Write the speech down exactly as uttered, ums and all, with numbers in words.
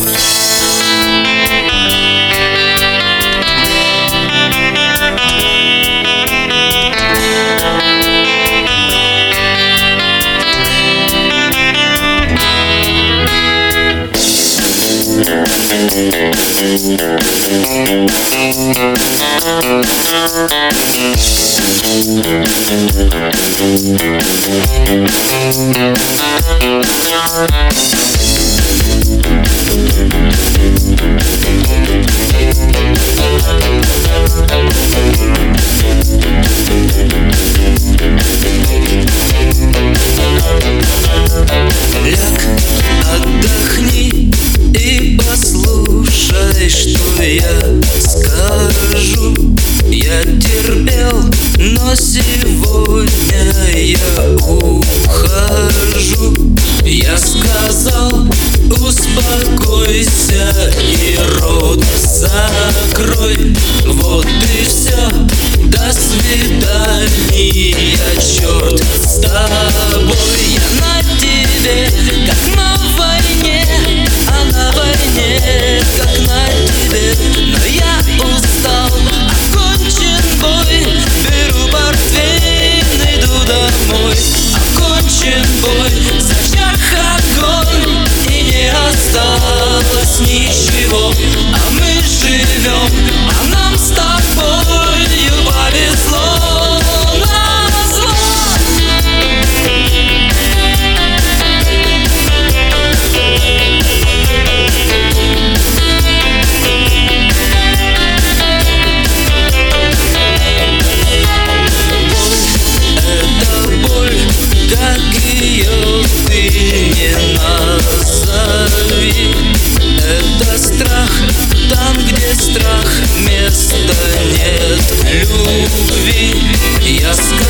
Отдохни и послушай, что я скажу. Я терпел, но сегодня я ухожу. Я сказал, успокойся и рот закрой. Вот и все, до свидания, черт с тобой. Я на тебе, как на войне, а на войне, как на тебе. Но я устал, окончен бой. Беру портфель, иду домой. Окончен бой, зажег огонь, и не осталось ничего. А мы живем, а нам с тобою повезло. Как ее ты не назови, это страх, там, где страх, места нет любви. Я сказал,